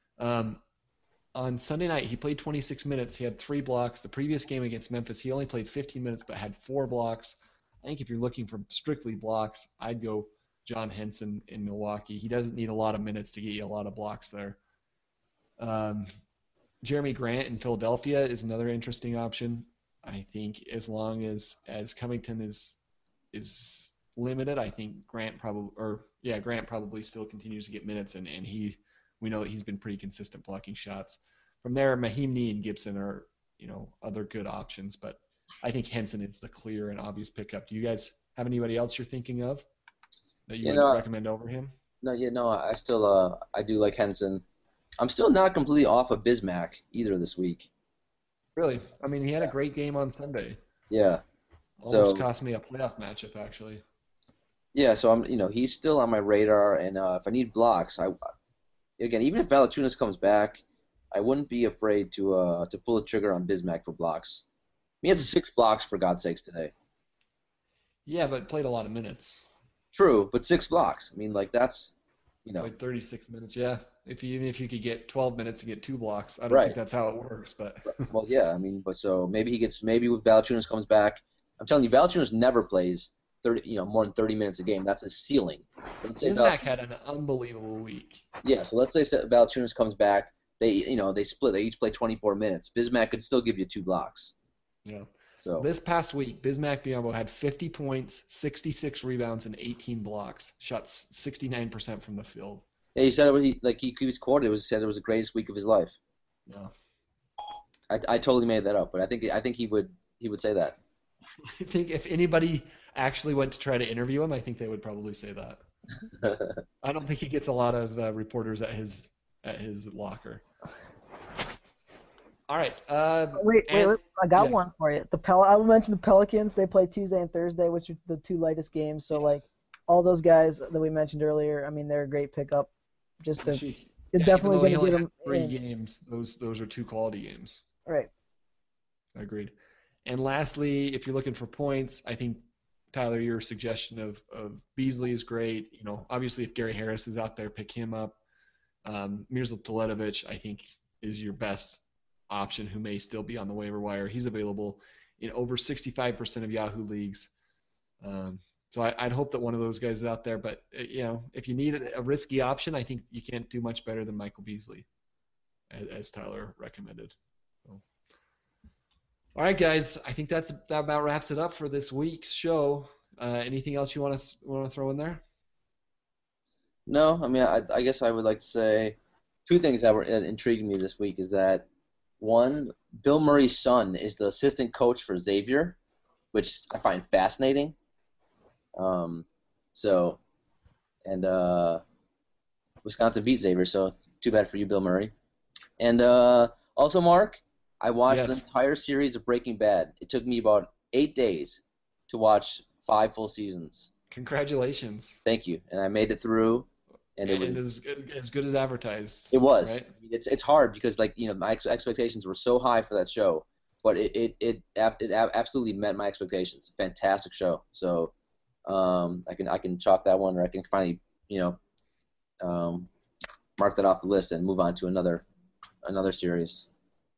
On Sunday night, he played 26 minutes. He had 3 blocks. The previous game against Memphis, he only played 15 minutes but had 4 blocks. I think if you're looking for strictly blocks, I'd go John Henson in Milwaukee. He doesn't need a lot of minutes to get you a lot of blocks there. Jeremy Grant in Philadelphia is another interesting option. I think as long as Covington is limited, I think Grant probably still continues to get minutes, and we know that he's been pretty consistent blocking shots. From there, Mahinmi and Gibson are, other good options, but I think Henson is the clear and obvious pickup. Do you guys have anybody else you're thinking of that you would recommend over him? No, I still I do like Henson. I'm still not completely off of Bismack either this week. Really? I mean, he had a great game on Sunday. Yeah. Almost cost me a playoff matchup, actually. Yeah, so I'm, he's still on my radar, and if I need blocks, again, even if Valanciunas comes back, I wouldn't be afraid to pull the trigger on Bismack for blocks. He had 6 blocks, for God's sakes, today. Yeah, but played a lot of minutes. True, but 6 blocks. I mean, that's, Played 36 minutes, yeah. Even if you could get 12 minutes to get 2 blocks, I don't think that's how it works. But well, yeah, I mean, but so maybe with Valanciunas comes back. I'm telling you, Valanciunas never plays 30, more than 30 minutes a game. That's his ceiling. Bismack had an unbelievable week. Yeah, so let's say Valanciunas comes back. They split. They each play 24 minutes. Bismack could still give you 2 blocks. Yeah. So this past week, Bismack Biyombo had 50 points, 66 rebounds, and 18 blocks. Shot 69% from the field. Yeah, he said he was quoted. It was the greatest week of his life. Yeah. I totally made that up, but I think he would say that. I think if anybody actually went to try to interview him, I think they would probably say that. I don't think he gets a lot of reporters at his locker. All right. Wait! I got one for you. I will mention the Pelicans. They play Tuesday and Thursday, which are the 2 lightest games. So all those guys that we mentioned earlier, I mean, they're a great pickup. You're definitely going to get them 3 games. Those are 2 quality games. Right. Agreed. And lastly, if you're looking for points, I think Tyler, your suggestion of Beasley is great. Obviously, if Gary Harris is out there, pick him up. Mirza Teletovic, I think, is your best option, who may still be on the waiver wire. He's available in over 65% of Yahoo leagues. So I'd hope that one of those guys is out there. But if you need a risky option, I think you can't do much better than Michael Beasley, as Tyler recommended. So. All right, guys. I think that about wraps it up for this week's show. Anything else you want to throw in there? No, I mean, I guess I would like to say 2 things that were intriguing me this week is that, one, Bill Murray's son is the assistant coach for Xavier, which I find fascinating. Wisconsin beat Xavier, so too bad for you, Bill Murray. And also, Mark, I watched the entire series of Breaking Bad. It took me about 8 days to watch 5 full seasons. Congratulations. Thank you. And I made it through. And it was as good as advertised. It was. Right? It's hard because my expectations were so high for that show, but it absolutely met my expectations. Fantastic show. So I can chalk that one, or I can finally mark that off the list and move on to another series.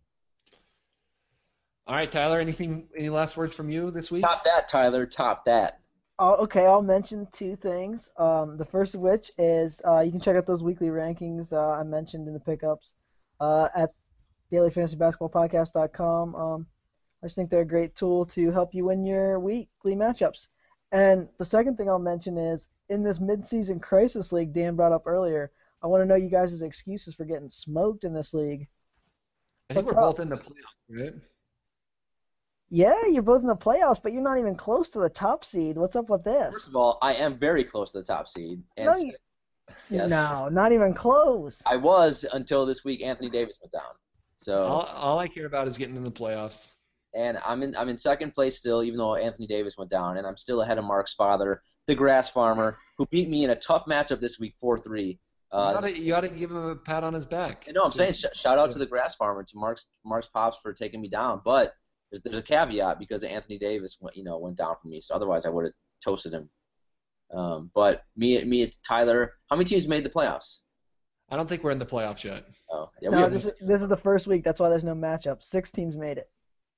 All right, Tyler. Any last words from you this week? Top that, Tyler. Top that. Okay, I'll mention two things. The first of which is you can check out those weekly rankings I mentioned in the pickups at dailyfantasybasketballpodcast.com. I just think they're a great tool to help you win your weekly matchups. And the second thing I'll mention is in this midseason crisis league Dan brought up earlier, I want to know you guys' excuses for getting smoked in this league. I think What's we're up? both in the playoffs, right? Yeah, you're both in the playoffs, but you're not even close to the top seed. What's up with this? First of all, I am very close to the top seed. And yes. No, not even close. I was until this week. Anthony Davis went down. So all I care about is getting in the playoffs. And I'm in second place still, even though Anthony Davis went down, and I'm still ahead of Mark's father, the grass farmer, who beat me in a tough matchup this week, 4-3. You ought to give him a pat on his back. No, I'm saying shout out to the grass farmer, to Mark's pops for taking me down, but there's a caveat because Anthony Davis went down for me, so otherwise I would have toasted him. But me, Tyler, how many teams made the playoffs? I don't think we're in the playoffs yet. Oh, yeah, No, this is the first week. That's why there's no matchup. 6 teams made it.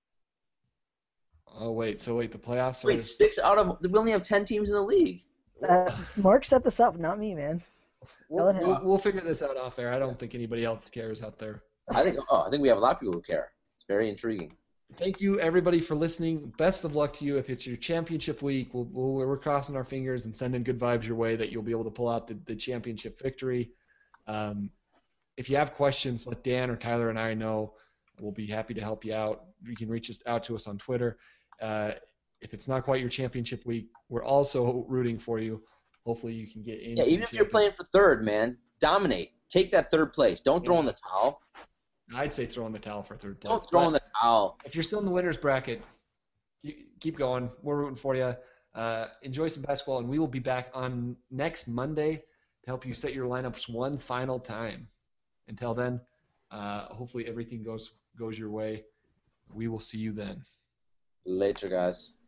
Oh wait, the playoffs are. Wait, 6 out of we only have 10 teams in the league. Mark set this up, not me, man. We'll figure this out off air. I don't think anybody else cares out there. I think we have a lot of people who care. It's very intriguing. Thank you, everybody, for listening. Best of luck to you. If it's your championship week, we're crossing our fingers and sending good vibes your way that you'll be able to pull out the championship victory. If you have questions, let Dan or Tyler and I know. We'll be happy to help you out. You can reach out to us on Twitter. If it's not quite your championship week, we're also rooting for you. Hopefully you can get in. Yeah, even if you're playing for third, man, dominate. Take that third place. Don't throw in the towel. I'd say throw in the towel for third place. Don't throw in the towel. If you're still in the winner's bracket, keep going. We're rooting for you. Enjoy some basketball, and we will be back on next Monday to help you set your lineups one final time. Until then, hopefully everything goes your way. We will see you then. Later, guys.